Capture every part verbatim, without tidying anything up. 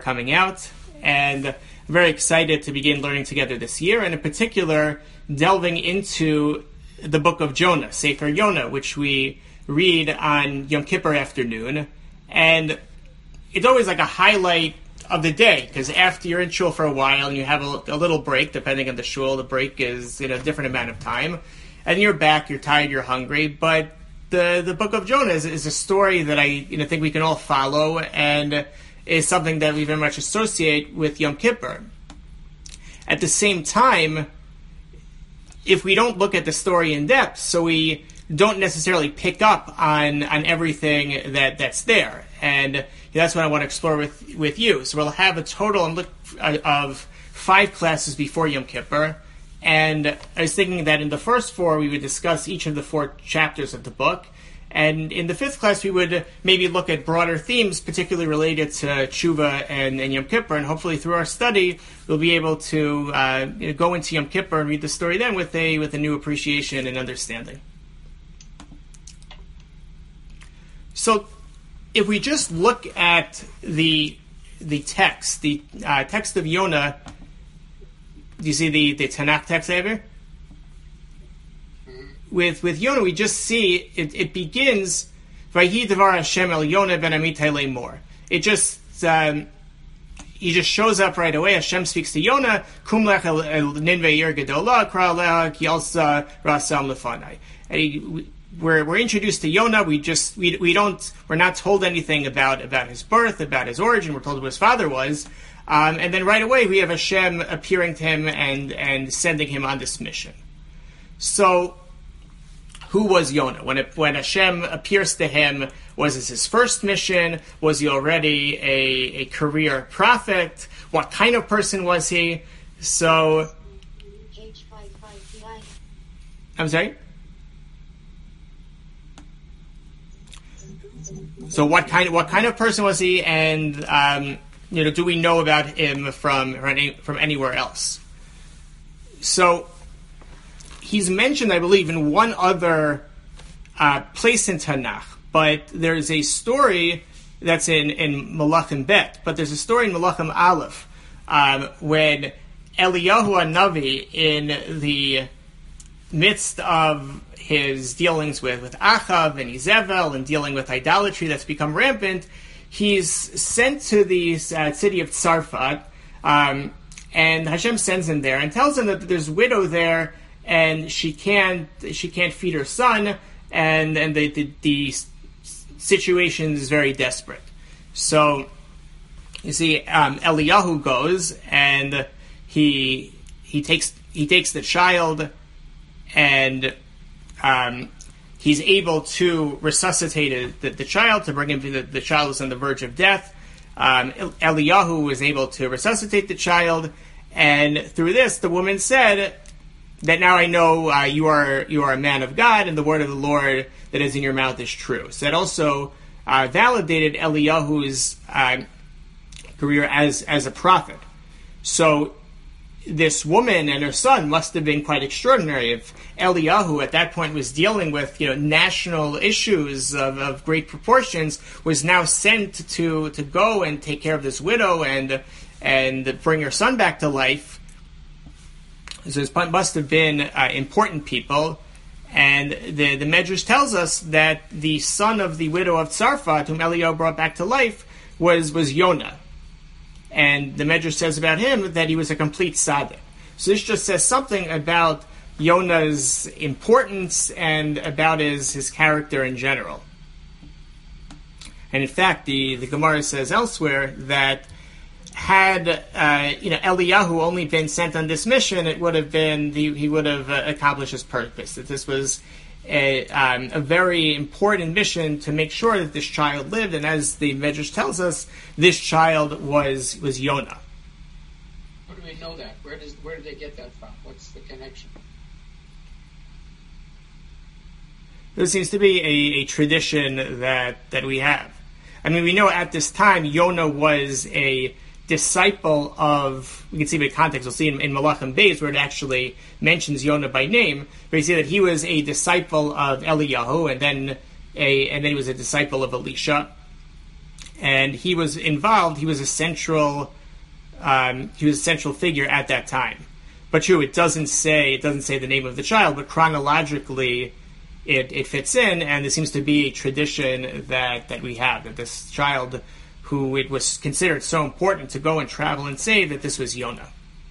coming out, and I'm very excited to begin learning together this year, and in particular, delving into the book of Jonah, Sefer Yonah, which we read on Yom Kippur afternoon, and it's always like a highlight of the day, because after you're in shul for a while and you have a, a little break, depending on the shul, the break is in a different amount of time, and you're back, you're tired, you're hungry, but the the book of Jonah is, is a story that I you know think we can all follow, and is something that we very much associate with Yom Kippur. At the same time, if we don't look at the story in depth, so we don't necessarily pick up on on everything that, that's there. And that's what I want to explore with, with you. So we'll have a total of five classes before Yom Kippur. And I was thinking that in the first four, we would discuss each of the four chapters of the book. And in the fifth class, we would maybe look at broader themes, particularly related to Tshuva and, and Yom Kippur. And hopefully through our study, we'll be able to uh, you know, go into Yom Kippur and read the story then with a with a new appreciation and understanding. So if we just look at the the text, the uh, text of Yonah, do you see the, the Tanakh text over? With with Yonah, we just see it, it begins, Vayhi Devar Hashem El Yonah Ben Amitai Lemor. It just um, he just shows up right away. Hashem speaks to Yonah, Kum Lech El Ninveh Yer Gedolah Kra Leha Ki Alsa Rasam Lefanai. And he, we're we're introduced to Yonah. We just we we don't we're not told anything about about his birth, about his origin. We're told who his father was, um, and then right away we have Hashem appearing to him and and sending him on this mission. So, who was Yonah? When it, when Hashem appears to him, was this his first mission? Was he already a, a career prophet? What kind of person was he? So, I'm sorry? So what kind of, what kind of person was he? And, um, you know, do we know about him from, from anywhere else? So, he's mentioned, I believe, in one other uh, place in Tanakh, but there's a story that's in, in Malachim Bet, but there's a story in Malachim Aleph um, when Eliyahu HaNavi, in the midst of his dealings with, with Achav and Izebel and dealing with idolatry that's become rampant, he's sent to the uh, city of Tzarfat, um, and Hashem sends him there and tells him that there's a widow there, and she can't she can't feed her son, and and the the, the situation is very desperate. So you see, um, Eliyahu goes and he he takes he takes the child, and um, he's able to resuscitate the, the child to bring him to the, the child was on the verge of death. Um, Eliyahu was able to resuscitate the child, and through this, the woman said that now I know uh, you are you are a man of God, and the word of the Lord that is in your mouth is true. So that also uh, validated Eliyahu's uh, career as as a prophet. So this woman and her son must have been quite extraordinary. If Eliyahu at that point was dealing with you know national issues of, of great proportions, was now sent to to go and take care of this widow and and bring her son back to life. So this must have been uh, important people, and the the Medrash tells us that the son of the widow of Tzarfat, whom Eliyahu brought back to life, was was Yonah, and the Medrash says about him that he was a complete tzaddik. So this just says something about Yonah's importance and about his his character in general. And in fact, the the Gemara says elsewhere that had uh, you know Eliyahu only been sent on this mission, it would have been the, he would have uh, accomplished his purpose. That this was a, um, a very important mission to make sure that this child lived, and as the Medrash tells us, this child was was Yonah. How do we know that? Where does where did they get that from? What's the connection? There seems to be a, a tradition that that we have. I mean, we know at this time Yonah was a disciple of, we can see the context, we'll see in, in Malachim Beis where it actually mentions Yonah by name, but you see that he was a disciple of Eliyahu, and then a and then he was a disciple of Elisha. and he was involved. He was a central, um, he was a central figure at that time. But true, it doesn't say it doesn't say the name of the child, but chronologically, it, it fits in, and there seems to be a tradition that, that we have that this child, who it was considered so important to go and travel and save, that this was Yonah.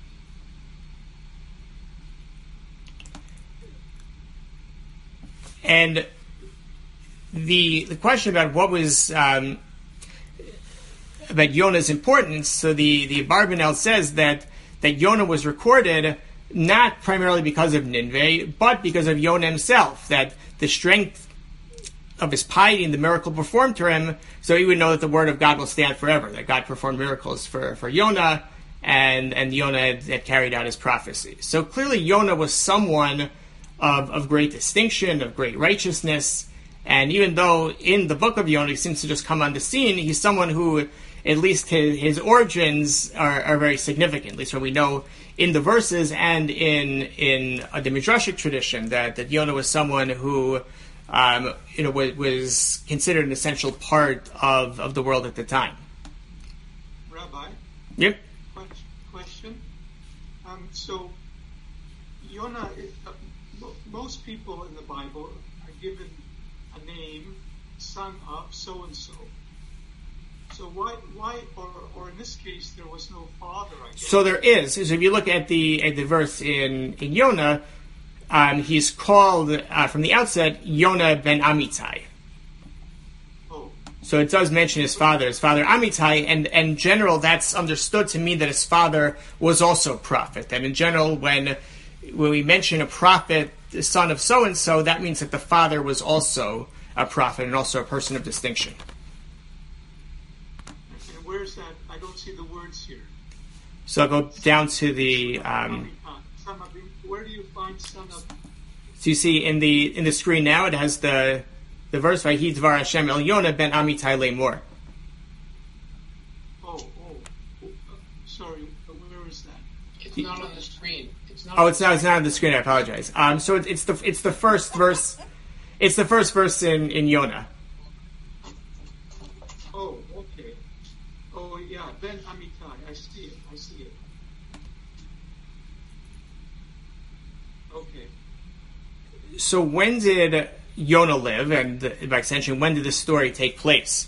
And the the question about what was um, about Yonah's importance, so the the Abarbanel says that that Yonah was recorded not primarily because of Nineveh, but because of Yonah himself, that the strength of his piety and the miracle performed to him, so he would know that the word of God will stand forever, that God performed miracles for, for Yonah, and, and Yonah had, had carried out his prophecy. So clearly Yonah was someone of, of great distinction, of great righteousness, and even though in the book of Yonah he seems to just come on the scene, he's someone who, at least his, his origins are, are very significant, at least what we know in the verses and in in uh, the Midrashic tradition, that, that Yonah was someone who um, you know was, was considered an essential part of, of the world at the time. Rabbi? Yep. Question. Um, so, Yonah, uh, most people in the Bible are given a name, son of so-and-so. So why, why, or, or in this case, there was no father, I guess. So there is. So if you look at the at the verse in, in Yonah, um, he's called, uh, from the outset, Yonah ben Amittai. Oh. So it does mention his father, his father Amittai, and, and in general, that's understood to mean that his father was also a prophet. And in general, when, when we mention a prophet, the son of so-and-so, that means that the father was also a prophet and also a person of distinction. Where's that? I don't see the words here. So I'll go down to the. Um, Where do you find son of? So you see in the in the screen now, it has the the verse Vahi Dvar Hashem El Yonah ben Amittai Lemor. Oh, oh, sorry. Where is that? It's not on the screen. It's not oh, it's not. It's not on the screen. I apologize. Um, so it, it's the it's the first verse. It's the first verse in in Yonah. Oh, okay. Oh, yeah, Ben Amittai. I see it. I see it. Okay. So when did Yonah live, and by extension, when did this story take place?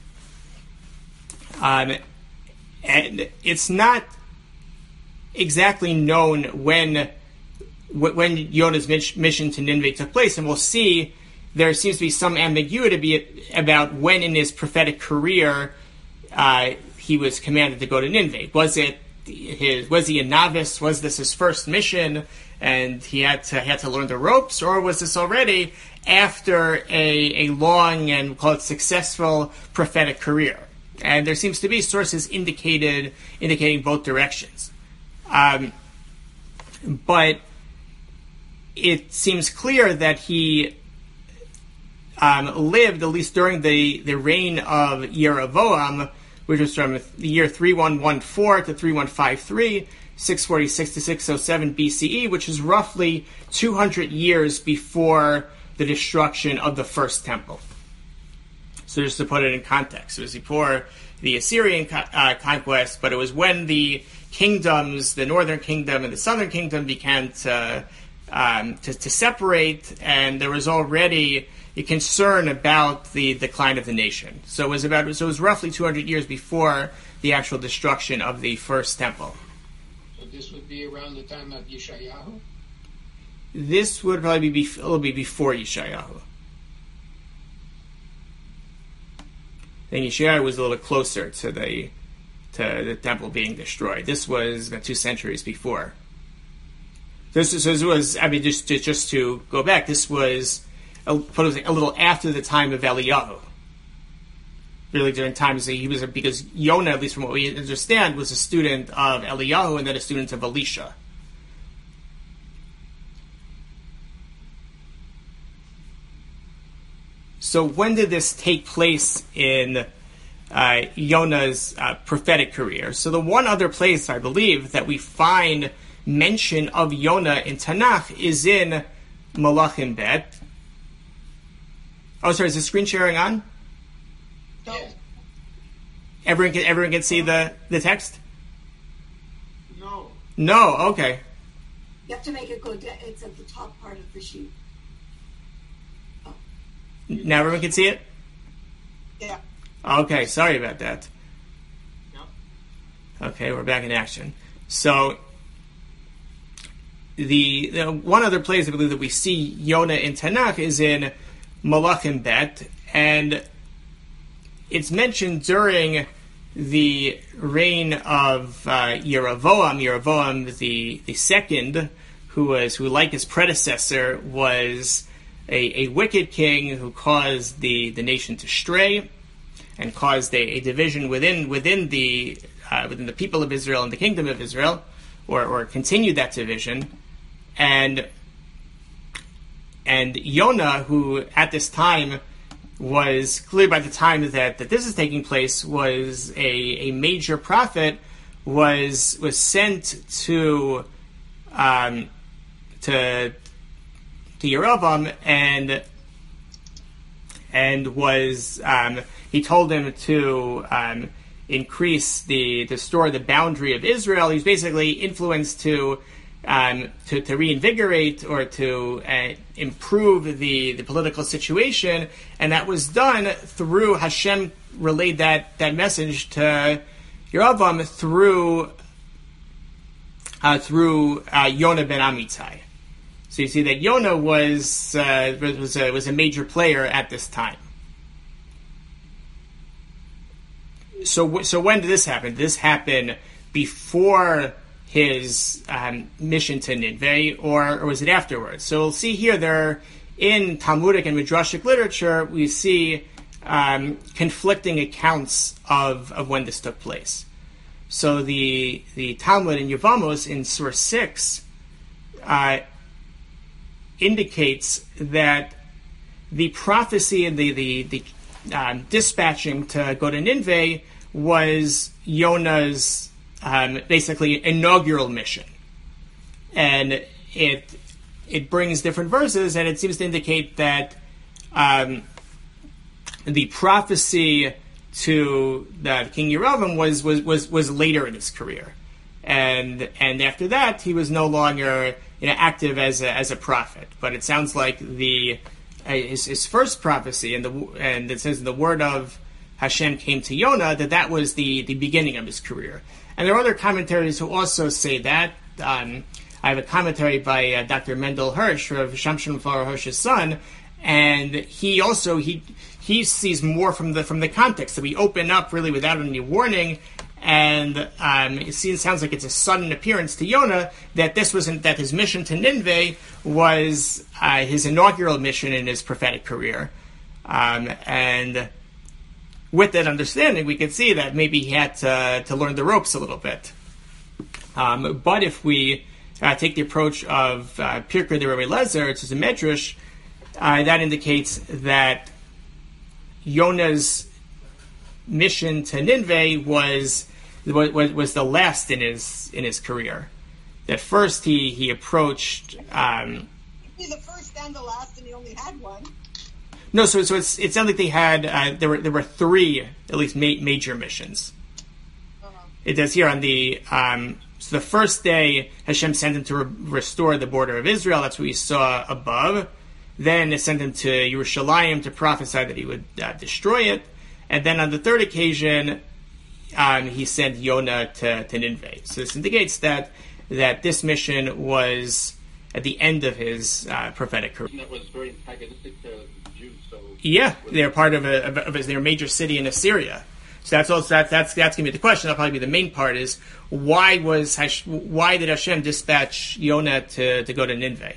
Um, and it's not exactly known when when Yonah's mission to Nineveh took place, and we'll see there seems to be some ambiguity about when in his prophetic career Uh, he was commanded to go to Nineveh. Was it his? Was he a novice? Was this his first mission, and he had to had to learn the ropes, or was this already after a a long and we'll call it successful prophetic career? And there seems to be sources indicated indicating both directions, um, but it seems clear that he um, lived at least during the the reign of Yeroboam, which was from the year three one fourteen to three one five three, six forty-six to six oh seven B C E, which is roughly two hundred years before the destruction of the first temple. So just to put it in context, it was before the Assyrian co- uh, conquest, but it was when the kingdoms, the northern kingdom and the southern kingdom, began to, um, to, to separate, and there was already a concern about the decline of the nation. So it was about so it was roughly two hundred years before the actual destruction of the first temple. So this would be around the time of Yeshayahu? This would probably be it'll be before Yeshayahu. I think Yeshayahu was a little closer to the to the temple being destroyed. This was about two centuries before. This, so this was I mean just to, just to go back. This was a, a little after the time of Eliyahu. Really during times he was because Yonah, at least from what we understand, was a student of Eliyahu and then a student of Elisha. So when did this take place in uh, Yonah's uh, prophetic career? So the one other place, I believe, that we find mention of Yonah in Tanakh is in Malachim Bet. Oh, sorry, is the screen sharing on? Yeah. everyone can everyone can see the, the text? No. No. Okay. You have to make it go down. It's at the top part of the sheet. Oh. Now everyone can see it? Yeah. Okay, sorry about that. Yeah. Okay, we're back in action. So, the, the one other place I believe that we see Yonah in Tanakh is in Malachim Bet, and it's mentioned during the reign of uh, Yerovoam. Yerovoam the the second, who was who like his predecessor was a, a wicked king who caused the, the nation to stray and caused a, a division within within the uh, within the people of Israel and the kingdom of Israel, or or continued that division, and and Yonah, who at this time was clear by the time that, that this is taking place, was a, a major prophet, was was sent to um, to to Yerovam, and and was um, he told him to um, increase the to store the boundary of Israel. He's basically influenced to um, to, to reinvigorate or to uh, improve the, the political situation, and that was done through Hashem relayed that, that message to Yerovam through uh, through uh, Yonah ben Amittai. So you see that Yonah was uh, was a, was a major player at this time. So so when did this happen? Did this happen before his um, mission to Nineveh, or, or was it afterwards? So we'll see here there in Talmudic and Midrashic literature, we see um, conflicting accounts of, of when this took place. So the the Talmud in Yevamos in source six uh, indicates that the prophecy and the the, the um, dispatching to go to Nineveh was Yonah's Um, basically inaugural mission, and it it brings different verses, and it seems to indicate that um, the prophecy to that King Yerovam was, was was was later in his career, and and after that he was no longer you know active as a, as a prophet. But it sounds like the uh, his, his first prophecy and the and it says the word of Hashem came to Yonah, that that was the the beginning of his career. And there are other commentaries who also say that. Um, I have a commentary by uh, Doctor Mendel Hirsch, of Shamshon Flower Hirsch's son, and he also he he sees more from the from the context. So we open up really without any warning, and um, it seems, sounds like it's a sudden appearance to Yonah, that this wasn't that his mission to Nineveh was uh, his inaugural mission in his prophetic career, um, and with that understanding, we can see that maybe he had to, to learn the ropes a little bit. Um, but if we uh, take the approach of uh, Pirkei de Rabbi Lezer, it's a medrash, uh, that indicates that Yonah's mission to Nineveh was was, was the last in his in his career. That first he he approached. Um, He's the first and the last, and he only had one. No, so so it's it sounded like they had uh, there were there were three at least ma- major missions. Uh-huh. It does here on the um, so the first day Hashem sent him to re- restore the border of Israel. That's what we saw above. Then it sent him to Yerushalayim to prophesy that he would uh, destroy it, and then on the third occasion um, he sent Yonah to, to Nineveh. So this indicates that that this mission was at the end of his uh, prophetic career. That was very antagonistic to Jews. So yeah, they're part of a, of, a, of a their major city in Assyria. So that's also that, that's that's going to be the question. That'll probably be the main part: is why was Hash, why did Hashem dispatch Yonah to, to go to Nineveh?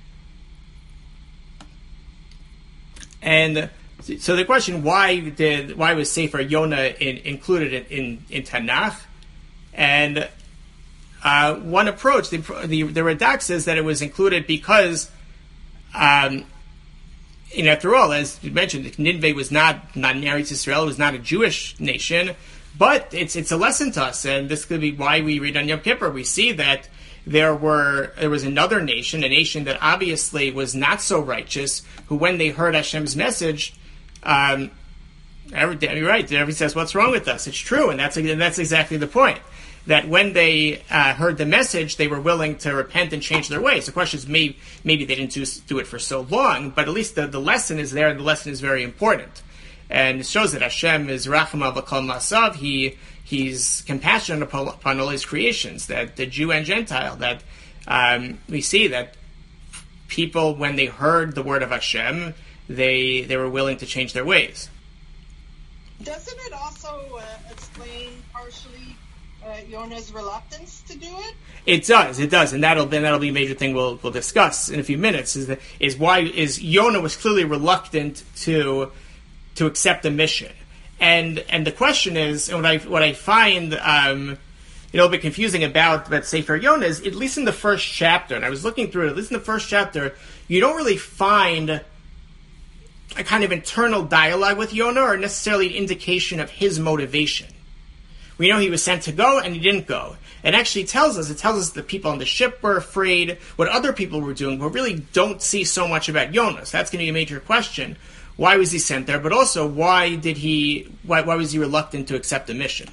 And so the question: why did why was Sefer Yonah in, included in, in, in Tanakh? And uh, one approach, the, the the Radak says that it was included because. Um, And after all, as you mentioned, Nineveh was not not Eretz Israel; it was not a Jewish nation. But it's it's a lesson to us, and this could be why we read on Yom Kippur. We see that there were there was another nation, a nation that obviously was not so righteous, who, when they heard Hashem's message, um, Every, you're right. Everybody says, "What's wrong with us?" It's true, and that's and that's exactly the point. That when they uh, heard the message, they were willing to repent and change their ways. The question is, maybe, maybe they didn't do, do it for so long, but at least the, the lesson is there, and the lesson is very important. And it shows that Hashem is Rachama v'Kol Masav. He He's compassionate upon, upon all his creations, that the Jew and Gentile, that um, we see that people, when they heard the word of Hashem, they they were willing to change their ways. Doesn't it also uh, explain partially uh, Yonah's reluctance to do it? It does, it does, and that'll then that'll be a major thing we'll we'll discuss in a few minutes. Is that, is why is Yonah was clearly reluctant to to accept the mission, and and the question is, and what I what I find um, you know a bit confusing about that Sefer Yonah is, at least in the first chapter, and I was looking through it, at least in the first chapter, you don't really find a kind of internal dialogue with Yonah, or necessarily an indication of his motivation. We know he was sent to go, and he didn't go. It actually tells us, it tells us that people on the ship were afraid, what other people were doing, but really don't see so much about Yonah. So that's going to be a major question. Why was he sent there? But also, why did he, why, why was he reluctant to accept the mission?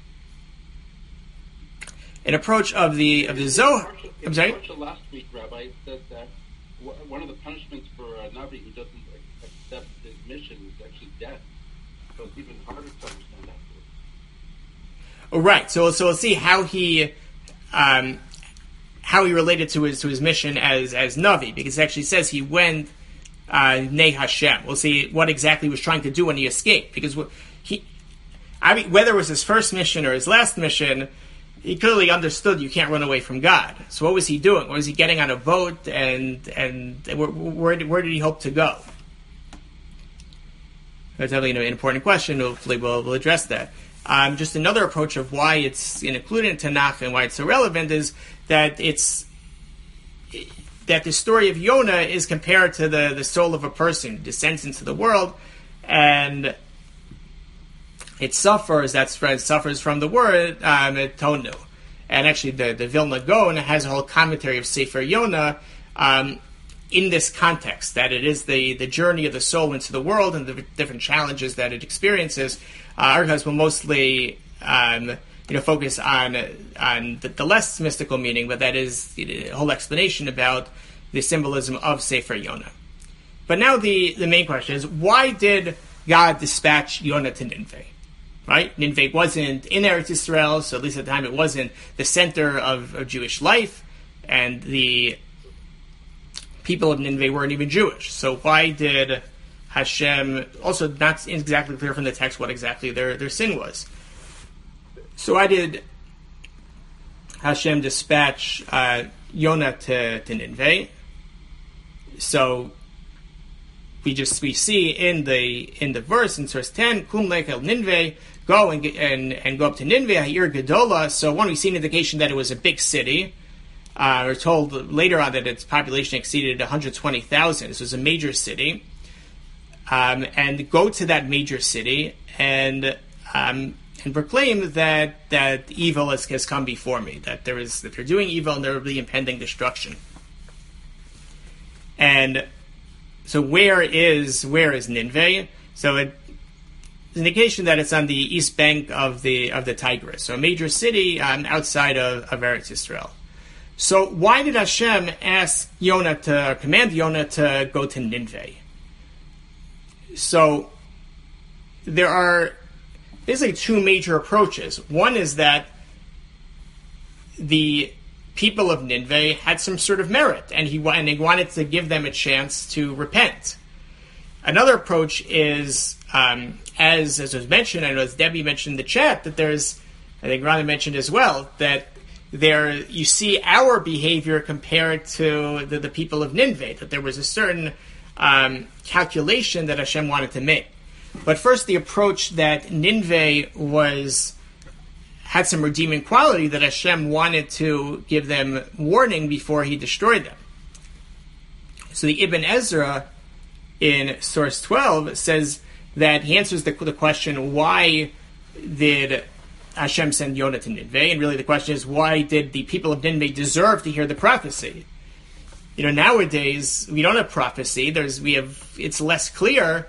An approach of the, of the Zohar, I'm sorry? In last week, Rabbi, it said that one of the punishments for a Navi who doesn't accept his mission is actually death. So it's even harder to understand that. Oh, right. So, so we'll see how he, um, how he related to his to his mission as as Navi, because it actually says he went uh, Nei Hashem. We'll see what exactly he was trying to do when he escaped, because he, I mean, whether it was his first mission or his last mission, he clearly understood you can't run away from God. So what was he doing? Was he getting on a boat, and and where where did, where did he hope to go? That's definitely an important question. Hopefully, we'll we'll address that. Um, just another approach of why it's included in Tanakh and why it's so relevant is that it's that the story of Yonah is compared to the, the soul of a person who descends into the world, and it suffers. That's right, it suffers from the word um, tonu. And actually, the the Vilna Gaon has a whole commentary of Sefer Yonah um, in this context, that it is the the journey of the soul into the world and the different challenges that it experiences. Uh, our class will mostly, um, you know, focus on on the, the less mystical meaning, but that is the whole explanation about the symbolism of Sefer Yonah. But now the, the main question is, why did God dispatch Yonah to Nineveh? Right? Nineveh wasn't in Eretz Yisrael, so at least at the time it wasn't the center of, of Jewish life, and the people of Nineveh weren't even Jewish. So why did Hashem, also not exactly clear from the text what exactly their, their sin was. So why did Hashem dispatch uh, Yonah to, to Nineveh? So we just we see in the in the verse in verse ten, Kum lech el Nineveh, go and, and and go up to Nineveh, Ha'ir Gedola. So one, we see an indication that it was a big city. Uh, we're told later on that its population exceeded one hundred twenty thousand. This was a major city. Um, and go to that major city and um, and proclaim that that evil has, has come before me, that there is that they're doing evil and there will be impending destruction. And so where is where is Nineveh? So it, it's an indication that it's on the east bank of the of the Tigris, so a major city um, outside of, of Eretz Yisrael. So why did Hashem ask Yonah to command Yonah to go to Nineveh? So there are basically two major approaches. One is that the people of Nineveh had some sort of merit, and he and they wanted to give them a chance to repent. Another approach is, um, as as was mentioned, I know as Debbie mentioned in the chat, that there's, I think Rana mentioned as well, that there you see our behavior compared to the, the people of Nineveh, that there was a certain Um, calculation that Hashem wanted to make. But first, the approach that Nineveh was had some redeeming quality, that Hashem wanted to give them warning before he destroyed them. So the Ibn Ezra in source twelve says that he answers the, the question, why did Hashem send Yonah to Nineveh? And really the question is, why did the people of Nineveh deserve to hear the prophecy? You know, nowadays we don't have prophecy. There's we have it's less clear,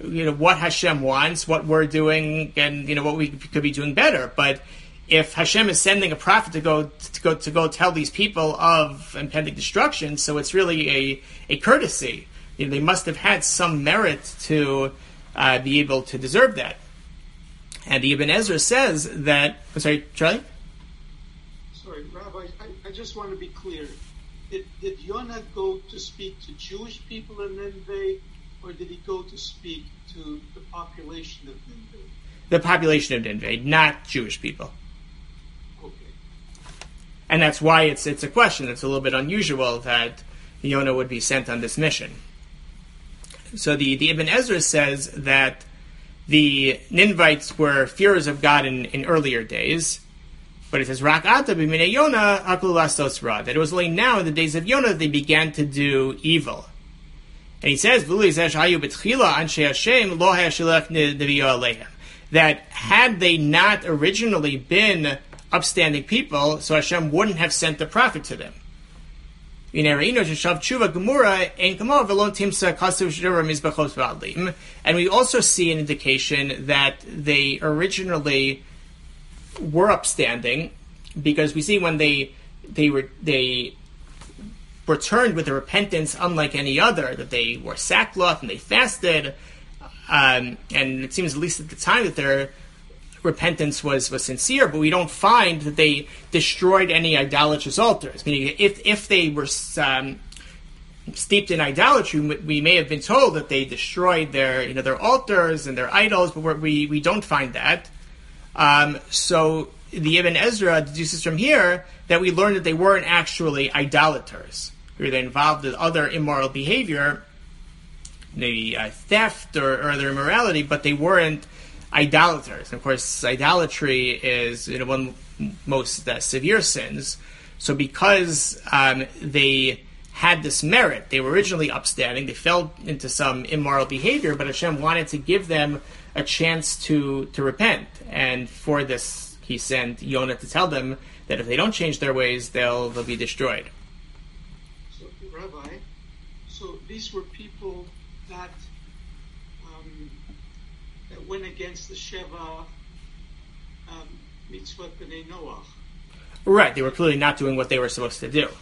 you know, what Hashem wants, what we're doing, and you know what we could be doing better. But if Hashem is sending a prophet to go to go to go tell these people of impending destruction, so it's really a a courtesy. You know, they must have had some merit to uh, be able to deserve that. And the Ibn Ezra says that. I'm sorry, Charlie. Sorry, Rabbi. I, I just want to be clear. Did, did Yonah go to speak to Jewish people in Nineveh, or did he go to speak to the population of Nineveh? The population of Nineveh, not Jewish people. Okay. And that's why it's it's a question. It's a little bit unusual that Yonah would be sent on this mission. So the, the Ibn Ezra says that the Ninevites were fearers of God in, in earlier days. But it says, Rak ata b'minei Yonah haklu lastos ra, that it was only now in the days of Yonah that they began to do evil. And he says, V'lu yizeh shehayu b'tchila anshe Hashem lo haya shilach neviyo aleihem, that had they not originally been upstanding people, so Hashem wouldn't have sent the prophet to them. And we also see an indication that they originally were upstanding, because we see when they they were they returned with a repentance unlike any other, that they wore sackcloth and they fasted, um, and it seems at least at the time that their repentance was, was sincere, but we don't find that they destroyed any idolatrous altars. Meaning, if if they were um, steeped in idolatry, we may have been told that they destroyed their you know their altars and their idols, but we're, we we don't find that. Um, so the Ibn Ezra deduces from here that we learn that they weren't actually idolaters. They were involved in other immoral behavior, maybe uh, theft or, or other immorality, but they weren't idolaters. And of course, idolatry is you know, one of the most uh, severe sins. So because um, they had this merit, they were originally upstanding, they fell into some immoral behavior, but Hashem wanted to give them a chance to, to repent. And for this, he sent Yonah to tell them that if they don't change their ways, they'll they'll be destroyed. So, Rabbi, so these were people that um, that went against the Sheva um, mitzvot b'nei Noach. Right, they were clearly not doing what they were supposed to do.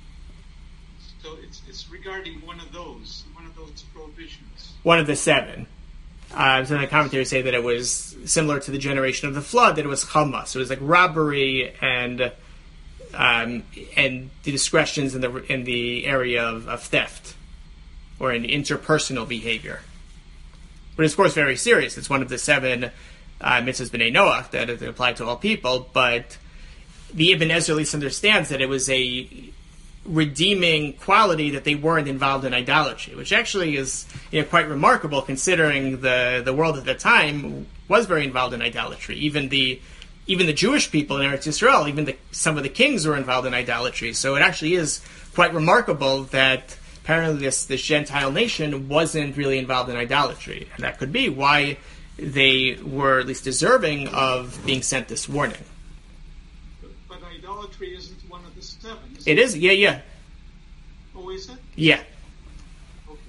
So it's it's regarding one of those, one of those prohibitions. One of the seven. Uh, so the commentators say that it was similar to the generation of the flood, that it was chamas. So it was like robbery and um, and the discretions in the in the area of, of theft or in interpersonal behavior. But it's of course very serious. It's one of the seven uh, mitzvahs b'nei Noach that apply to all people. But the Ibn Ezra at least understands that it was a redeeming quality that they weren't involved in idolatry, which actually is you know, quite remarkable considering the, the world at the time was very involved in idolatry. Even the even the Jewish people in Eretz Yisrael, even the, some of the kings were involved in idolatry. So it actually is quite remarkable that apparently this, this Gentile nation wasn't really involved in idolatry. And that could be why they were at least deserving of being sent this warning. But, but idolatry isn't one of the seven, is It it? is, yeah, yeah. Oh, is it? Yeah. Okay.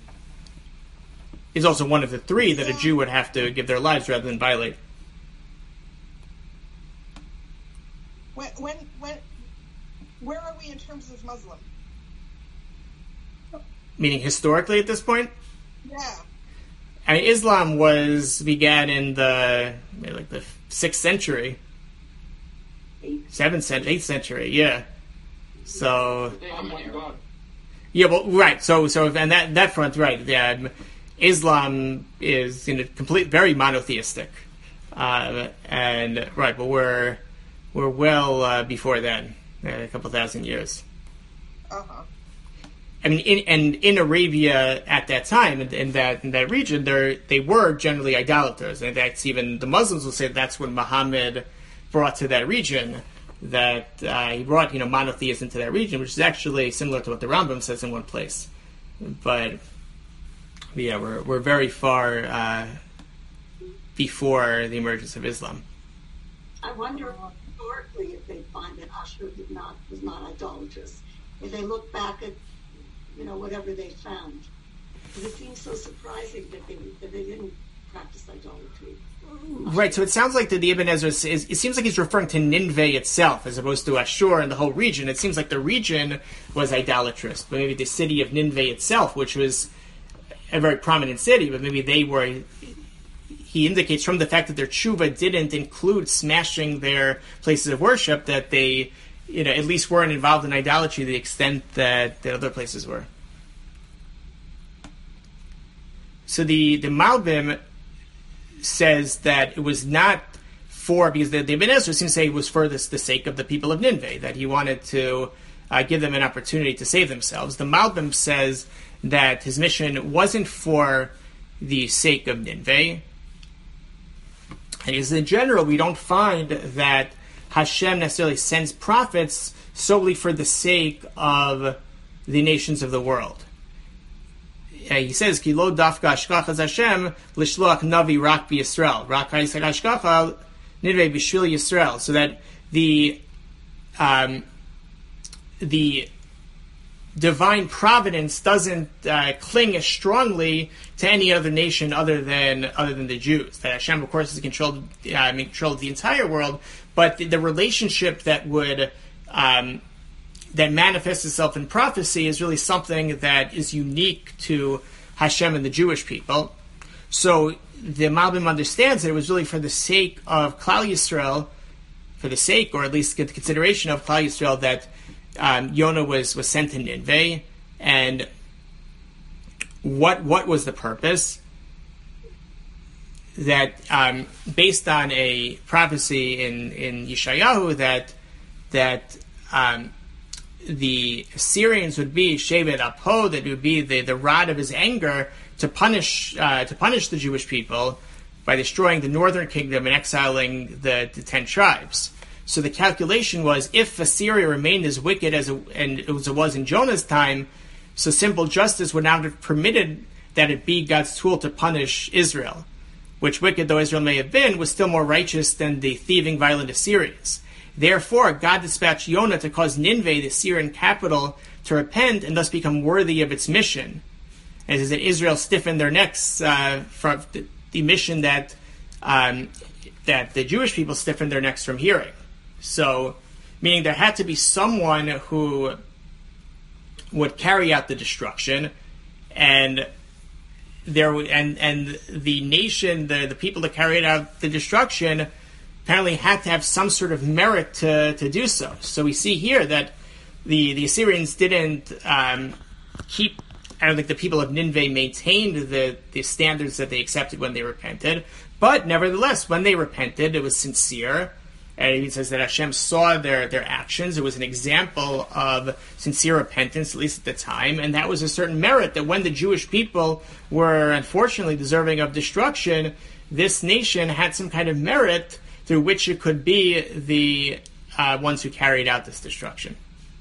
It's also one of the three that a Jew would have to give their lives rather than violate. When, when, when, where are we in terms of Muslim? Meaning historically at this point? Yeah. I mean, Islam was began in the like the sixth century, seventh century, eighth century, yeah. So They have one God. yeah, well, right. So so and that that front, right? Yeah, um, Islam is you know complete very monotheistic, uh, and right, but we're we're well uh, before then, uh, a couple thousand years. Uh huh. I mean, in, and in Arabia at that time, in, in that in that region, they they were generally idolaters, and that's even the Muslims will say that's what Muhammad brought to that region. That uh, he brought you know monotheism into that region, which is actually similar to what the Rambam says in one place. But yeah, we're we're very far uh, before the emergence of Islam. I wonder historically if they find that Ashur did not was not idolatrous. If they look back at you know whatever they found. Because it seems so surprising that they that they didn't practice idolatry. Right, so it sounds like the, the Ibn Ezra, is, it seems like he's referring to Nineveh itself as opposed to Ashur and the whole region. It seems like the region was idolatrous, but maybe the city of Nineveh itself, which was a very prominent city, but maybe they were, he indicates from the fact that their tshuva didn't include smashing their places of worship, that they, you know, at least weren't involved in idolatry to the extent that, that other places were. So the, the Malbim says that it was not for, because the, the Ibn Ezra seems to say it was for this, the sake of the people of Nineveh, that he wanted to uh, give them an opportunity to save themselves. The Malbim says that his mission wasn't for the sake of Nineveh. And because in general, we don't find that Hashem necessarily sends prophets solely for the sake of the nations of the world. Uh, he says, "Ki lo dafka hashgacha Hashem lishloach navi rak b'Yisrael, rak hashgacha Nineveh b'shvil Yisrael," so that the um, the divine providence doesn't uh, cling as strongly to any other nation other than other than the Jews. That Hashem, of course, is controlled uh, in control of the entire world, but the, the relationship that would um, that manifests itself in prophecy is really something that is unique to Hashem and the Jewish people. So the Malbim understands that it was really for the sake of Klal Yisrael, for the sake, or at least the consideration of Klal Yisrael, that um, Yonah was, was sent to Nineveh. And what what was the purpose? That um, based on a prophecy in, in Yeshayahu that that um, the Assyrians would be Shevet Apo, that it would be the, the rod of his anger to punish uh, to punish the Jewish people by destroying the northern kingdom and exiling the, the ten tribes. So the calculation was, if Assyria remained as wicked as it, and as it was in Jonah's time, so simple justice would not have permitted that it be God's tool to punish Israel, which, wicked though Israel may have been, was still more righteous than the thieving, violent Assyrians. Therefore, God dispatched Yonah to cause Nineveh, the Syrian capital, to repent and thus become worthy of its mission. And it says that Israel stiffened their necks uh, from the, the mission that um, that the Jewish people stiffened their necks from hearing. So, meaning there had to be someone who would carry out the destruction, and there and and the nation, the the people that carried out the destruction, apparently had to have some sort of merit to, to do so. So we see here that the, the Assyrians didn't um, keep, I don't think the people of Nineveh maintained the, the standards that they accepted when they repented, but nevertheless, when they repented, it was sincere. And he says that Hashem saw their, their actions. It was an example of sincere repentance, at least at the time, and that was a certain merit that when the Jewish people were unfortunately deserving of destruction, this nation had some kind of merit through which it could be the uh, ones who carried out this destruction.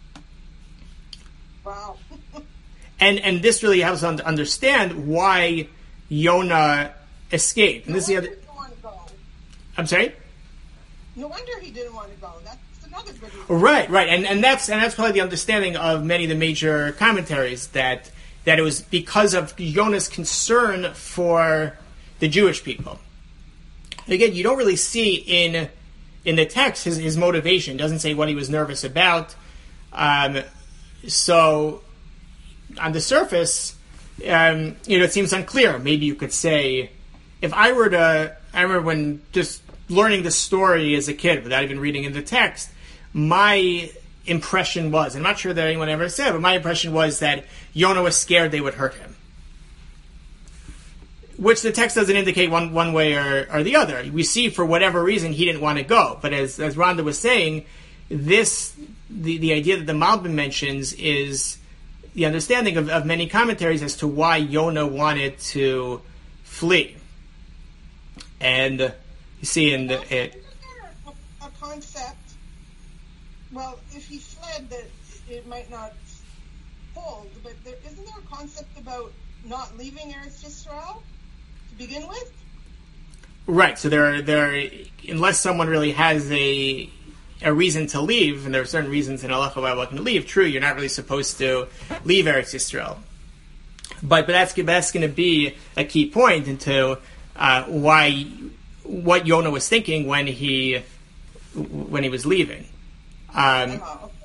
Wow. and and this really helps us to understand why Yonah escaped. And No this is the wonder other. he didn't want to go. I'm sorry. No wonder he didn't want to go. That's another good reason. Right, right, and and that's and that's probably the understanding of many of the major commentaries, that that it was because of Yonah's concern for the Jewish people. Again, you don't really see in in the text his, his motivation. It doesn't say what he was nervous about. Um, so, on the surface, um, you know, it seems unclear. Maybe you could say, if I were to, I remember when just learning the story as a kid without even reading in the text, my impression was, I'm not sure that anyone ever said, but my impression was that Yonah was scared they would hurt him. Which the text doesn't indicate one, one way or, or the other. We see for whatever reason he didn't want to go. But as, as Rhonda was saying, this the, the idea that the Malbim mentions is the understanding of, of many commentaries as to why Yonah wanted to flee. And you see in the... It, Isn't there a, a concept, well, if he fled, that it might not hold, but there, isn't there a concept about not leaving Eretz Yisrael to begin with? Right, so there are, there are, unless someone really has a a reason to leave, and there are certain reasons in halacha why one can leave, true, you're not really supposed to leave Eretz Yisrael. But but that's that's going to be a key point into uh, why what Yonah was thinking when he when he was leaving. Um,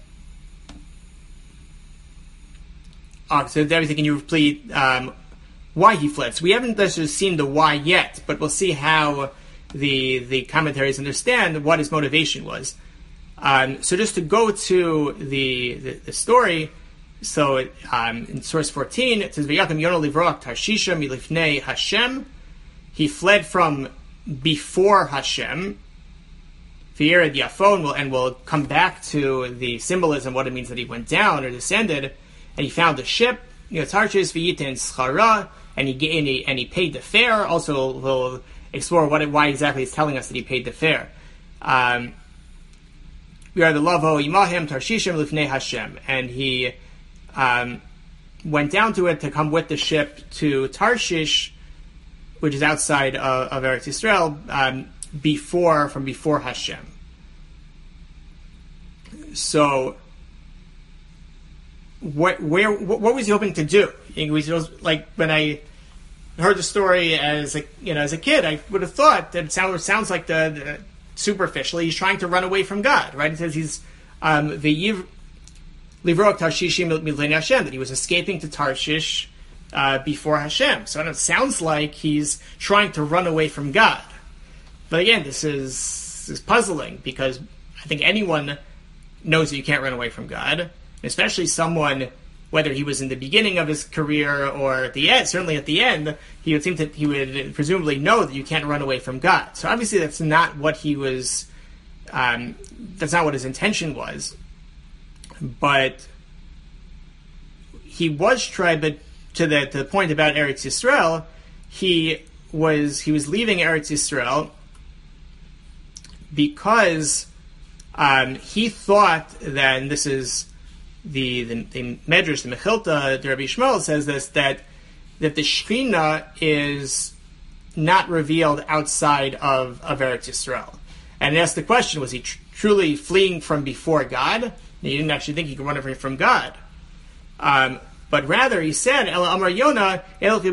uh, so everything, can you repeat um, why he fled? So we haven't necessarily seen the why yet, but we'll see how the the commentaries understand what his motivation was. Um, so just to go to the the, the story. So it, um, in source fourteen, it says, "V'yakom Yonah livrach Tarshisha milifnei Hashem." He fled from before Hashem. V'yered Yafo, and we'll, and we'll come back to the symbolism, what it means that he went down or descended, and he found the ship. You know, Tarshish v'yiten schara, and he and he and he paid the fare. Also, we'll explore what why exactly it's telling us that he paid the fare. Um, we are the lavo imahem Tarshisha milifnei Hashem, and he. Um, went down to it to come with the ship to Tarshish, which is outside of, of Eretz Yisrael, um, before from before Hashem. So, what where what was he hoping to do? It was like when I heard the story as a you know as a kid, I would have thought that it sounds sounds like the, the superficially he's trying to run away from God, right? It says he's um, the yiv. Livrok Tarshishim milifnei Hashem, that he was escaping to Tarshish uh, before Hashem. So it sounds like he's trying to run away from God. But again, this is, this is puzzling, because I think anyone knows that you can't run away from God, especially someone, whether he was in the beginning of his career or at the end, certainly at the end, he would seem to he would presumably know that you can't run away from God. So obviously that's not what he was, um, that's not what his intention was. But he was trying, but to the to the point about Eretz Yisrael, he was he was leaving Eretz Yisrael because um, he thought that, and this is the the, the Medrash, the Mechilta, the Rabbi Shmuel says this, that that the Shekhinah is not revealed outside of, of Eretz Yisrael. And asked the question, was he tr- truly fleeing from before God? He didn't actually think he could run away from God. Um, but rather, he said, El Amar Yonah,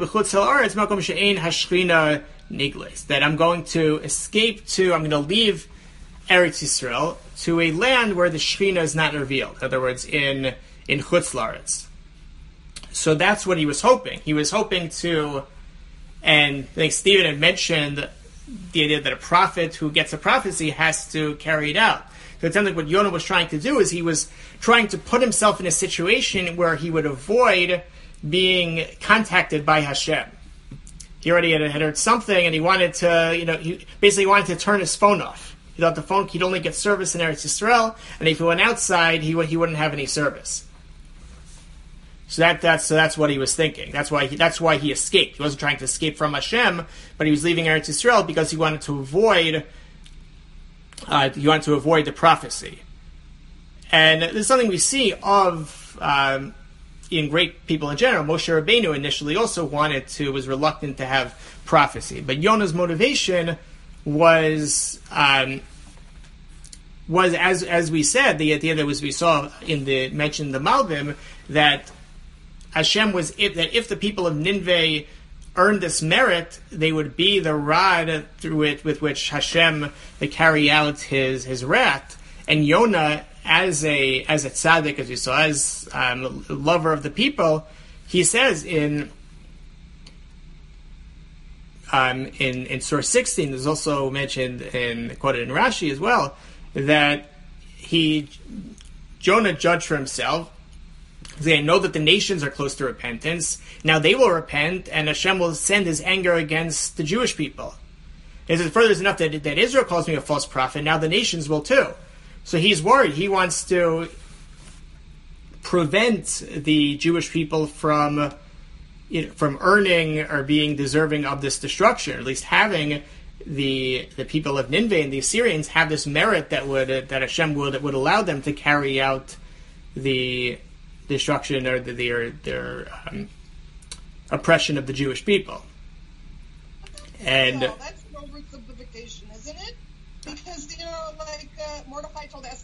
that I'm going to escape to, I'm going to leave Eretz Yisrael to a land where the Shekhinah is not revealed. In other words, in, in Chutz La'aretz. So that's what he was hoping. He was hoping to, and I think Stephen had mentioned the idea that a prophet who gets a prophecy has to carry it out. So it sounds like what Yonah was trying to do is he was trying to put himself in a situation where he would avoid being contacted by Hashem. He already had, had heard something, and he wanted to, you know, he basically wanted to turn his phone off. He thought the phone, he'd only get service in Eretz Yisrael, and if he went outside, he, he wouldn't have any service. So that that's so that's what he was thinking. That's why he, that's why he escaped. He wasn't trying to escape from Hashem, but he was leaving Eretz Yisrael because he wanted to avoid uh, he wanted to avoid the prophecy. And this is something we see of um, in great people in general. Moshe Rabbeinu initially also wanted to was reluctant to have prophecy, but Yonah's motivation was um, was as as we said the idea that was we saw in the mentioned the Malbim that Hashem was if, that if the people of Nineveh earned this merit, they would be the rod through it with which Hashem would carry out his his wrath. And Yonah, as a as a tzaddik, as we saw, as um, a lover of the people, he says in um, in in source sixteen, there's also mentioned in quoted in Rashi as well, that he Jonah judged for himself. They know that the nations are close to repentance. Now they will repent, and Hashem will send his anger against the Jewish people. It says further is enough that, that Israel calls me a false prophet. Now the nations will too. So he's worried. He wants to prevent the Jewish people from you know, from earning or being deserving of this destruction, or at least having the the people of Nineveh and the Assyrians have this merit that would uh, that Hashem would that would allow them to carry out the destruction or the, their their um, oppression of the Jewish people. And well, that's an oversimplification, isn't it? Because you know, like uh, Mordechai told Esther,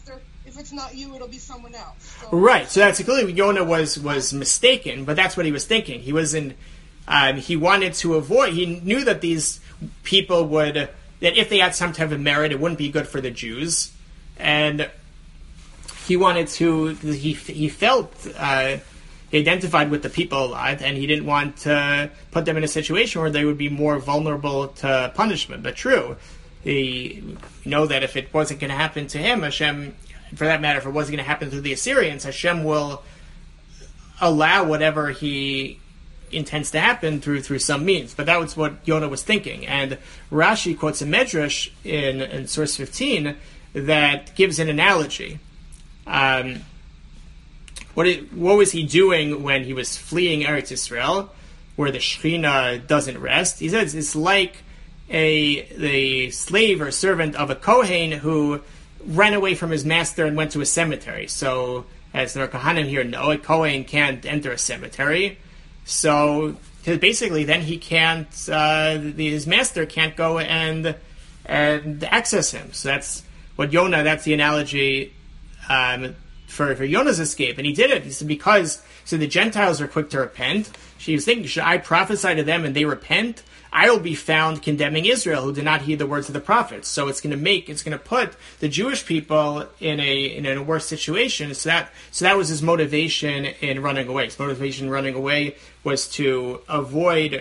if it's not you, it'll be someone else. So, Right. So that's clearly Yonah was was mistaken, but that's what he was thinking. He wasn't. Um, he wanted to avoid. He knew that these people would, that if they had some type of merit, it wouldn't be good for the Jews, and he wanted to. He he felt uh, he identified with the people a lot, and he didn't want to put them in a situation where they would be more vulnerable to punishment. But true, he you know that if it wasn't going to happen to him, Hashem, for that matter, if it wasn't going to happen to the Assyrians, Hashem will allow whatever he intends to happen through through some means. But that was what Yonah was thinking. And Rashi quotes a medrash in, in source fifteen that gives an analogy. Um, what it, what was he doing when he was fleeing Eretz Yisrael, where the Shekhinah doesn't rest? He says it's like a the slave or servant of a Kohen who ran away from his master and went to a cemetery. So, as the Kohanim here know, a Kohen can't enter a cemetery. So, basically, then he can't, uh, the, his master can't go and and access him. So that's what Yonah, that's the analogy um, for, for Yonah's escape. And he did it. He said, because, so the Gentiles are quick to repent. She was thinking, should I prophesy to them and they repent? I will be found condemning Israel, who did not heed the words of the prophets. So it's going to make, it's going to put the Jewish people in a in a worse situation. So that so that was his motivation in running away. His motivation in running away was to avoid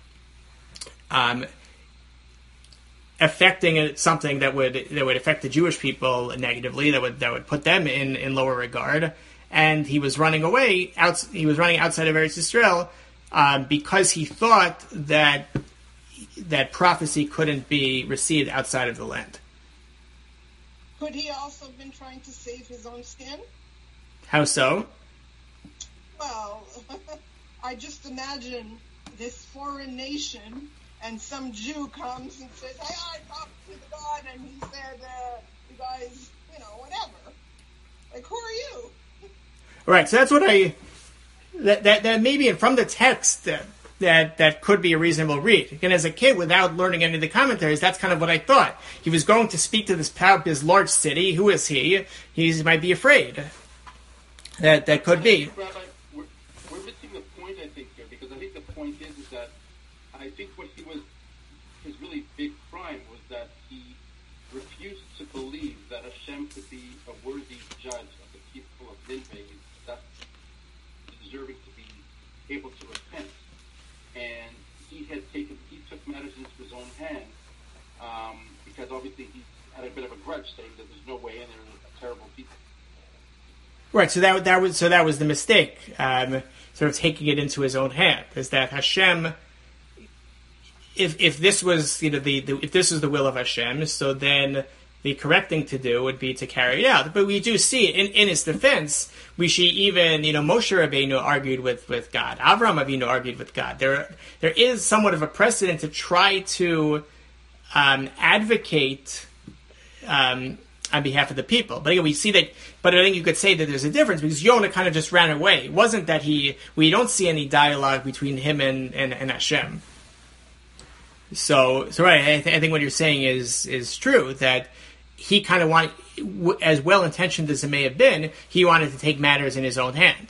um, affecting something that would that would affect the Jewish people negatively. That would that would put them in, in lower regard. And he was running away. Out, he was running outside of Eretz Yisrael um, because he thought that. that prophecy couldn't be received outside of the land. Could he also have been trying to save his own skin? How so? Well, I just imagine this foreign nation, and some Jew comes and says, hey, I talked to the God, and he said, uh, you guys, you know, whatever. Like, who are you? Right, so that's what I... That, that, that maybe from the text... Uh, That that could be a reasonable read. And as a kid, without learning any of the commentaries, that's kind of what I thought. He was going to speak to this this large city. Who is he? He might be afraid. That that could be. Rabbi, we're, we're missing the point, I think, here, because I think the point is, is that I think what he was, his really big crime was that he refused to believe that Hashem could be a worthy judge of the people of Nineveh, that's deserving to be able to repent. And he had taken, he took matters into his own hand, um, because obviously he had a bit of a grudge, saying that there's no way in there are terrible people. Right. So that that was so that was the mistake, um, sort of taking it into his own hand. Is that Hashem? If if this was you know the, the if this was the will of Hashem, so then the correct thing to do would be to carry it out. But we do see in, in his defense, we see even, you know, Moshe Rabbeinu argued with, with God. Avraham Avinu argued with God. There there is somewhat of a precedent to try to um, advocate um, on behalf of the people. But again, we see that, but I think you could say that there's a difference because Yonah kind of just ran away. It wasn't that he, we don't see any dialogue between him and, and, and Hashem. So, so right, I, th- I think what you're saying is is true, that he kind of wanted, as well-intentioned as it may have been, he wanted to take matters in his own hands.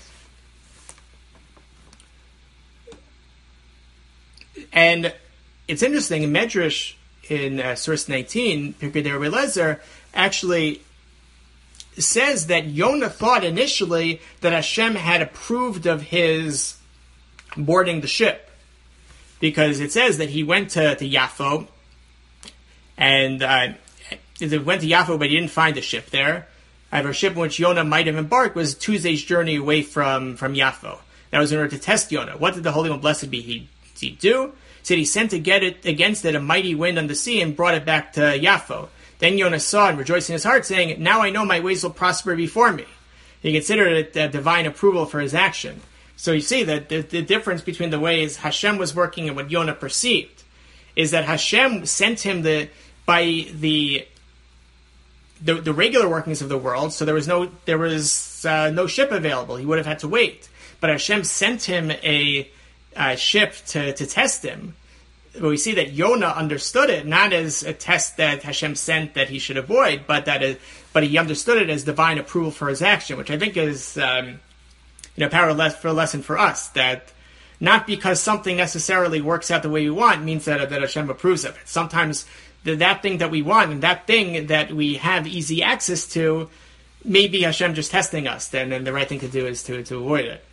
And it's interesting, in Medrash, in uh, source nineteen, Pirkei de Rabbi Eliezer, actually says that Yonah thought initially that Hashem had approved of his boarding the ship. Because it says that he went to, to Yaffo, and uh, he went to Yaffo, but he didn't find a ship there. And a ship in which Yonah might have embarked was Tuesday's journey away from, from Yaffo. That was in order to test Yonah. What did the Holy One, blessed be he, he do? He said he sent to get it against it a mighty wind on the sea and brought it back to Yaffo. Then Yonah saw and rejoiced in his heart, saying, now I know my ways will prosper before me. He considered it a divine approval for his action. So you see that the, the difference between the ways Hashem was working and what Yonah perceived is that Hashem sent him the by the the, the regular workings of the world. So there was no there was uh, no ship available. He would have had to wait. But Hashem sent him a, a ship to, to test him, but we see that Yonah understood it not as a test that Hashem sent that he should avoid, but that it, but he understood it as divine approval for his action, which I think is um, you know power for a lesson for us, that not because something necessarily works out the way we want means that that Hashem approves of it. Sometimes the, that thing that we want and that thing that we have easy access to, maybe Hashem just testing us, then and the right thing to do is to to avoid it.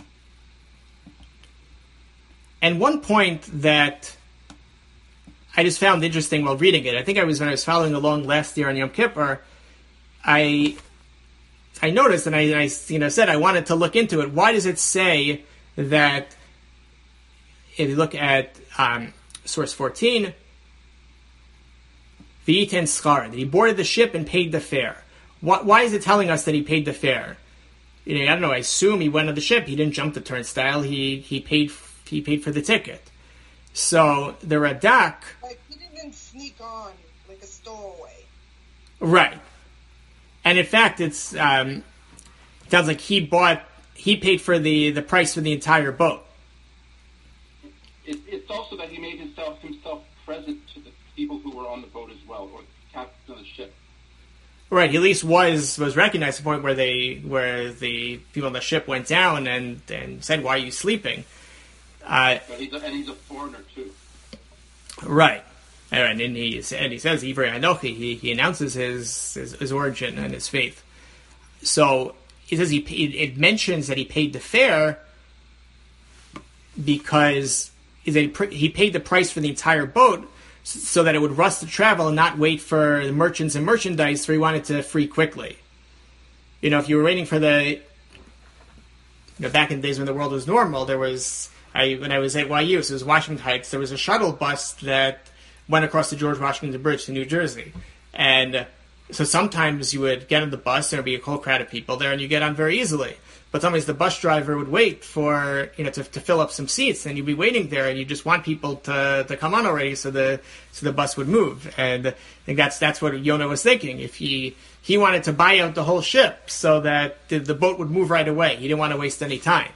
And one point that I just found interesting while reading it, I think I was when I was following along last year on Yom Kippur, I I noticed and I, and I you know said I wanted to look into it. Why does it say that if you look at um, source fourteen, V'yiten schar, that he boarded the ship and paid the fare? Why, why is it telling us that he paid the fare? You know, I don't know. I assume he went on the ship. He didn't jump the turnstile. He he paid he paid for the ticket. So the Radak, like he didn't sneak on like a stowaway, right? And in fact, it's um, it sounds like he bought he paid for the, the price for the entire boat. It, it's also that he made himself himself present to the people who were on the boat as well, or the captain of the ship. Right, he at least was was recognized at the point where they where the people on the ship went down and, and said, "Why are you sleeping?" Uh, but he's a, and he's a foreigner too. Right, and then he and he says, "Ivrei Anochi." He he announces his, his his origin and his faith. So he says he it mentions that he paid the fare because he paid the price for the entire boat, so that it would rust to travel and not wait for the merchants and merchandise, so he wanted to free quickly. You know, if you were waiting for the, you know, back in the days when the world was normal, there was, I when I was at Y U, so it was Washington Heights, there was a shuttle bus that went across the George Washington Bridge to New Jersey. And so sometimes you would get on the bus, there would be a whole crowd of people there, and you get on very easily. But sometimes the bus driver would wait for, you know, to, to fill up some seats, and you'd be waiting there, and you just want people to, to come on already, so the so the bus would move. And I think that's that's what Yonah was thinking. If he he wanted to buy out the whole ship so that the, the boat would move right away, he didn't want to waste any time.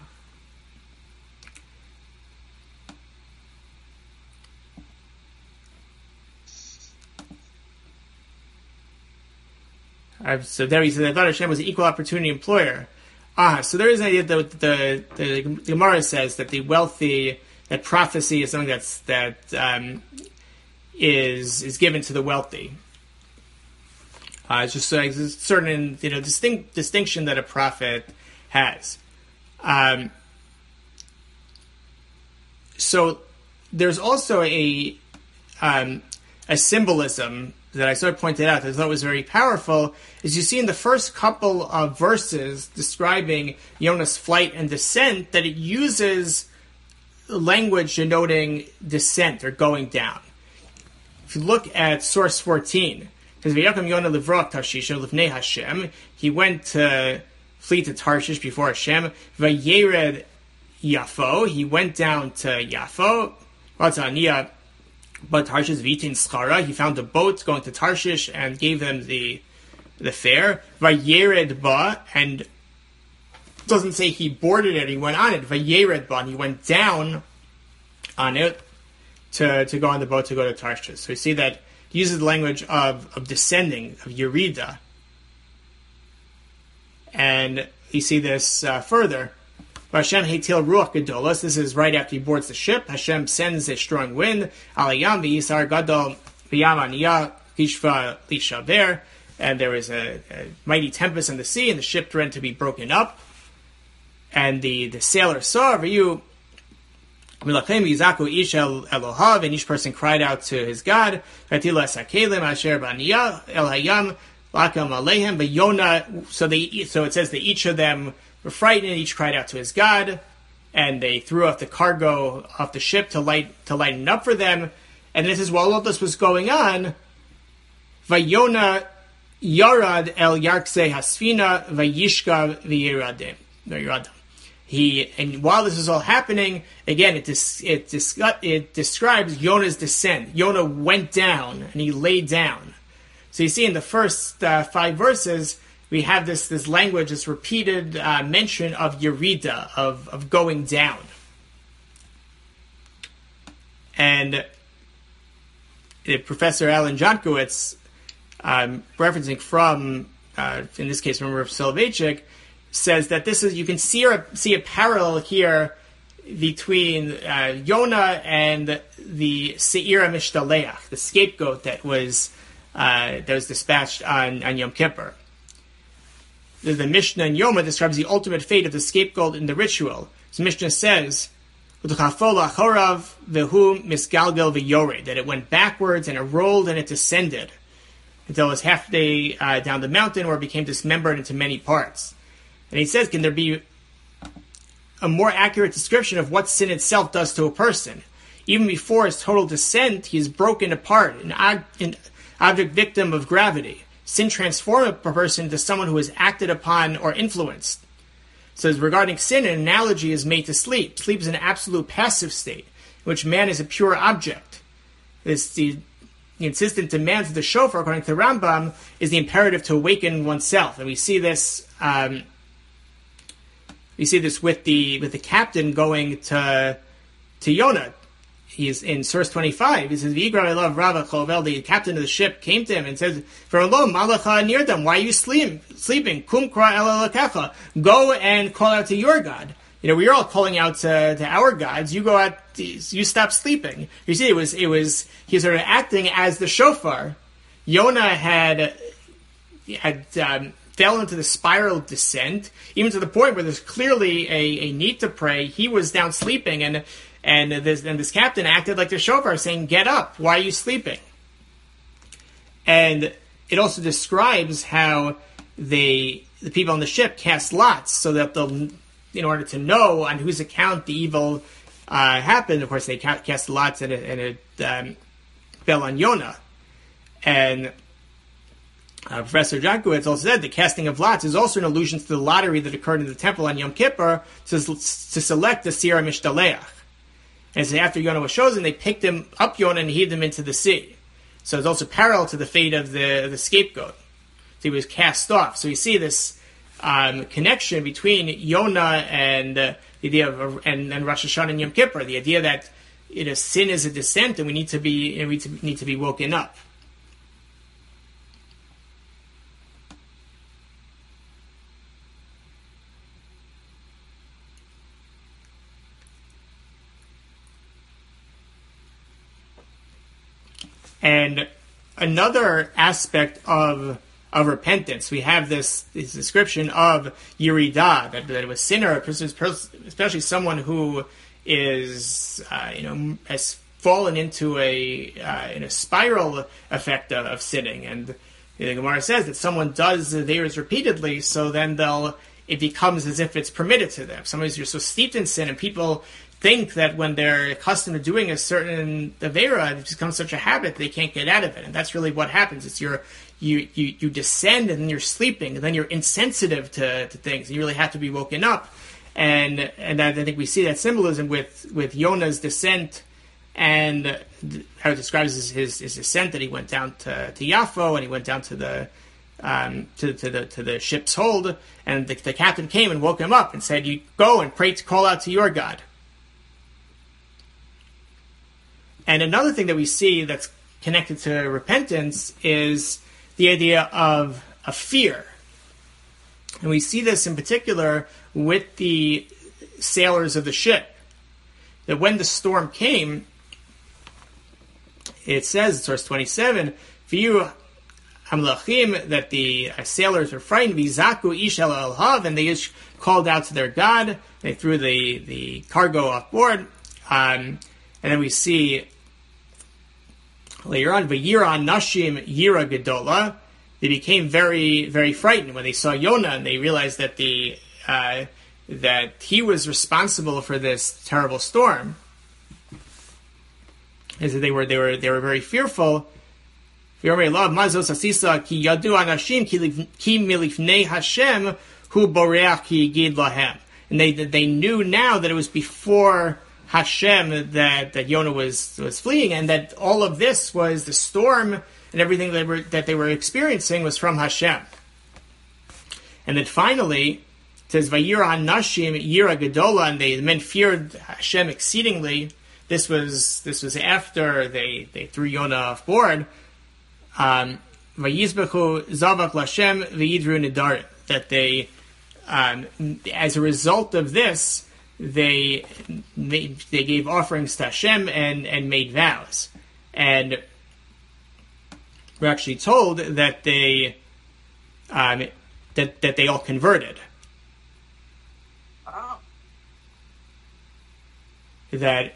I've, so there he said, I thought Hashem was an equal opportunity employer. Ah, so there is an idea that the, the, the Gemara says that the wealthy, that prophecy is something that's that um, is is given to the wealthy. Uh, it's just like a certain, you know, distinct distinction that a prophet has. Um, so there's also a um, a symbolism that I sort of pointed out that I thought was very powerful, is you see in the first couple of verses describing Yonah's flight and descent that it uses language denoting descent or going down. If you look at source fourteen, it says, "V'yakam Yonah livrach Tarshish lifnei Hashem." He went to flee to Tarshish before Hashem. Vayered Yafo. He went down to Yafo. Ratzaniya. But Tarshish Vitin Schara, he found a boat going to Tarshish and gave them the the fare. Vayered Ba, and it doesn't say he boarded it, he went on it. Vayered Ba, and he went down on it to to go on the boat to go to Tarshish. So we see that he uses the language of, of descending, of Yerida. And you see this uh, further. Hashem heitil ruach gedolos. This is right after he boards the ship. Hashem sends a strong wind. Alayam v'yisar gadol v'yam aniyah kishva lishaber. And there was a, a mighty tempest in the sea, and the ship threatened to be broken up. And the, the sailor saw, v'yu milachem yizaku ish el Elohav, and each person cried out to his God. V'atila esakelim asher b'aniyah el hayam lakam alehem. But Yonah, so they, so it says that each of them were frightened, each cried out to his God, and they threw off the cargo off the ship to light to lighten it up for them. And this is while all this was going on, Vayona Yarad el Yarkse Hasfina Vayishka V'Yeradim. He and while this is all happening, again it dis, it dis, it describes Yonah's descent. Yonah went down and he lay down. So you see in the first uh, five verses, we have this, this language, this repeated uh, mention of Yerida, of, of going down. And uh, Professor Alan Jankowitz, um, referencing from, uh, in this case, from Rav Soloveitchik, says that this is, you can see a, see a parallel here between uh, Yonah and the Se'ira Mishtaleach, the scapegoat that was uh, that was dispatched on, on Yom Kippur. The, the Mishnah in Yoma describes the ultimate fate of the scapegoat in the ritual. The Mishnah says, that it went backwards and it rolled and it descended until it was halfway uh, down the mountain where it became dismembered into many parts. And he says, can there be a more accurate description of what sin itself does to a person? Even before his total descent, he is broken apart, an, ob- an object victim of gravity. Sin transforms a person into someone who is acted upon or influenced. So regarding sin, an analogy is made to sleep. Sleep is an absolute passive state, in which man is a pure object. It's the, the insistent demand of the shofar, according to the Rambam, is the imperative to awaken oneself. And we see this um, we see this with the with the captain going to to Yonah. He's in source twenty-five. He says, "V'yigra elav Rava Chovel." The captain of the ship came to him and says, "V'rolo malacha nirdam. Why are you sleep, sleeping? Kum kra el elokecha. Go and call out to your God." You know, we are all calling out to, to our gods. You go out. You stop sleeping. You see, it was it was he was sort of acting as the shofar. Yonah had had um, fell into the spiral of descent, even to the point where there's clearly a, a need to pray. He was down sleeping, and. And this, and this captain acted like the shofar, saying, "Get up! Why are you sleeping?" And it also describes how they, the people on the ship, cast lots so that they'll, in order to know on whose account the evil uh, happened. Of course, they cast lots, and it, and it um, fell on Yonah. And uh, Professor Jankowitz also said the casting of lots is also an allusion to the lottery that occurred in the temple on Yom Kippur to, to select the Se'ira Mishtaleach. And so after Yonah was chosen, they picked him up, Yonah, and heaved him into the sea. So it's also parallel to the fate of the, the scapegoat. So he was cast off. So we see this um, connection between Yonah and uh, the idea of and, and Rosh Hashanah and Yom Kippur. The idea that, you know, sin is a descent, and we need to be you know, we need to be woken up. And another aspect of of repentance, we have this, this description of Yeridah, that, that a sinner, especially someone who is, uh, you know, has fallen into a uh, in a spiral effect of, of sinning. And the Gemara says that someone does theirs repeatedly, so then they'll it becomes as if it's permitted to them. Sometimes you're so steeped in sin, and people think that when they're accustomed to doing a certain avera, it becomes such a habit they can't get out of it. And that's really what happens. It's your you you, you descend, and then you're sleeping, and then you're insensitive to, to things. And you really have to be woken up. And and I think we see that symbolism with, with Yonah's descent, and how it describes his, his, his descent, that he went down to, to Yaffo, and he went down to the um, to, to the to the ship's hold, and the, the captain came and woke him up and said, "You go and pray to call out to your God." And another thing that we see that's connected to repentance is the idea of a fear. And we see this in particular with the sailors of the ship. That when the storm came, it says in source twenty-seven, "V'yu hamlachim," that the sailors were frightened, "V'zaku ish el elhav," and they each called out to their God. They threw the, the cargo off board. Um, and then we see later on, "V'yira nashim yira gedola," they became very, very frightened when they saw Yonah, and they realized that the uh, that he was responsible for this terrible storm. And so they were they were they were very fearful. And they they knew now that it was before Hashem that, that Yonah was, was fleeing, and that all of this was the storm and everything that, were, that they were experiencing was from Hashem. And then finally, it says, "Vayira nashim yira gedola," and they, the men feared Hashem exceedingly. this was this was after they, they threw Yonah off board. Um, Vayizbechu zavach lashem v'yidru nidarim. That they, um, as a result of this, they made, they gave offerings to Hashem and, and made vows. And we're actually told that they um, that that they all converted. Oh. That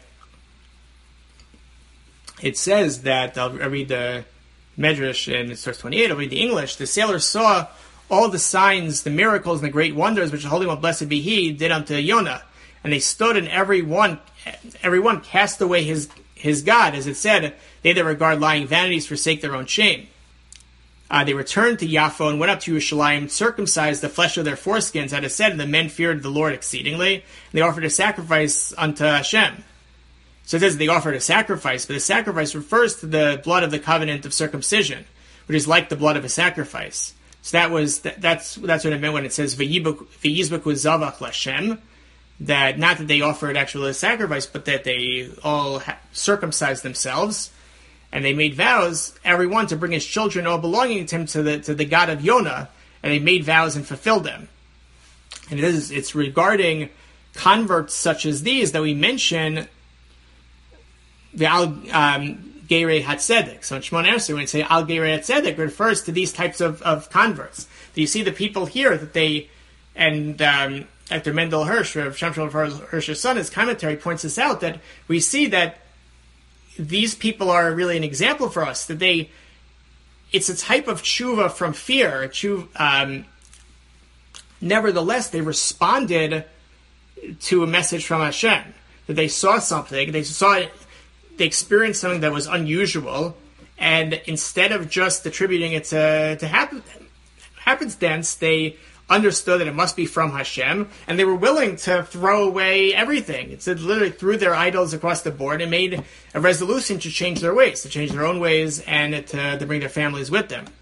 it says that, I'll read the Medrash in source twenty-eight, I'll read the English. The sailors saw all the signs, the miracles, and the great wonders which the Holy One, blessed be He, did unto Yonah. And they stood, and every one, every one cast away his his God, as it said, they that regard lying vanities forsake their own shame. Uh, they returned to Yaffo and went up to Yerushalayim, circumcised the flesh of their foreskins, as it said, and the men feared the Lord exceedingly. And they offered a sacrifice unto Hashem. So it says they offered a sacrifice, but the sacrifice refers to the blood of the covenant of circumcision, which is like the blood of a sacrifice. So that was that, that's that's what it meant when it says v'yizbeku zavach lashem. That not that they offered actual sacrifice, but that they all ha- circumcised themselves, and they made vows, everyone, to bring his children, all belonging to him, to the to the God of Yonah, and they made vows and fulfilled them. And it is it's regarding converts such as these that we mention the al um, Geirei Hatzedek. So in Shemona Esrei, when we say al Geirei Hatzedek, it refers to these types of, of converts. You see the people here that they and. Um, Doctor Mendel Hirsch, of Shamshon Hirsch's son, his commentary points this out, that we see that these people are really an example for us, that they, it's a type of tshuva from fear. Tshuva, um, nevertheless, they responded to a message from Hashem, that they saw something, they saw it, they experienced something that was unusual, and instead of just attributing it to, to happen, happenstance, they understood that it must be from Hashem, and they were willing to throw away everything. It said literally threw their idols across the board and made a resolution to change their ways, to change their own ways, and to, to bring their families with them.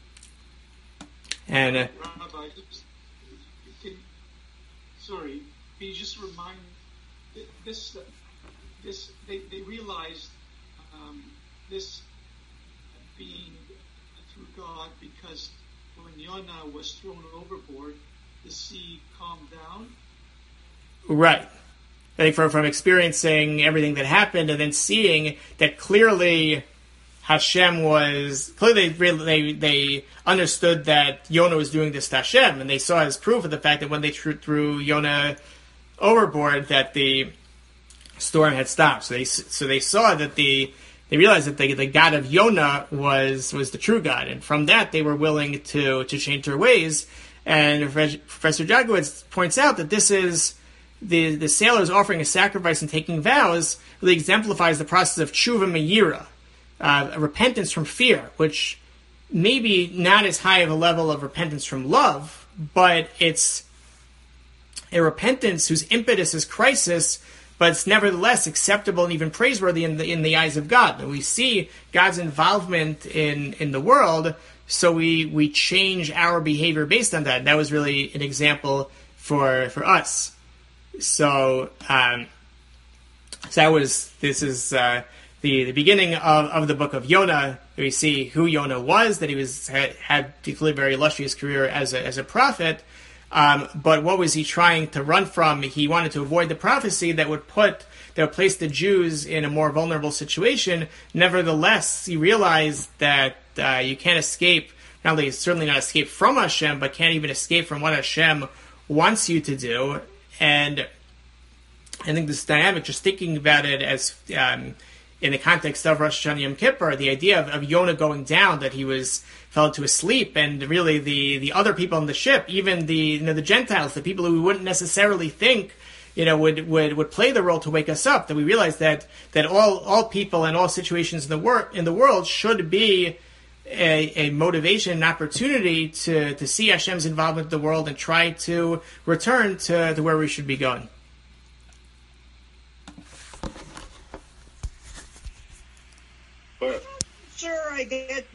And uh, Rabbi, just, can, sorry, can you just remind this? Uh, this they, they realized um, this being through God because. When Yonah was thrown overboard, the sea calmed down. Right. I think from, from experiencing everything that happened and then seeing that clearly Hashem was, clearly they, they understood that Yonah was doing this to Hashem, and they saw as proof of the fact that when they threw, threw Yonah overboard that the storm had stopped. So they so they saw that the They realized that the, the God of Yonah was was the true God, and from that they were willing to, to change their ways. And Professor Jagowitz points out that this is the the sailors offering a sacrifice and taking vows really exemplifies the process of tshuva me'ira, uh, a repentance from fear, which maybe not as high of a level of repentance from love, but it's a repentance whose impetus is crisis. But it's nevertheless acceptable and even praiseworthy in the in the eyes of God. And we see God's involvement in, in the world, so we, we change our behavior based on that. And that was really an example for for us. So, um, so that was this is uh, the the beginning of, of the book of Yonah. We see who Yonah was, that he was had, had a very illustrious career as a as a prophet. Um, but what was he trying to run from? He wanted to avoid the prophecy that would put, that would place the Jews in a more vulnerable situation. Nevertheless, he realized that uh, you can't escape, not only certainly not escape from Hashem, but can't even escape from what Hashem wants you to do. And I think this dynamic, just thinking about it as um, in the context of Rosh Hashanah Yom Kippur, the idea of, of Yonah going down, that he was fell into a sleep, and really the, the other people on the ship, even the you know the Gentiles, the people who we wouldn't necessarily think you know would, would, would play the role to wake us up, that we realize that that all all people and all situations in the wor- in the world should be a, a motivation, an opportunity to, to see Hashem's involvement in the world and try to return to, to where we should be going. Sure, I get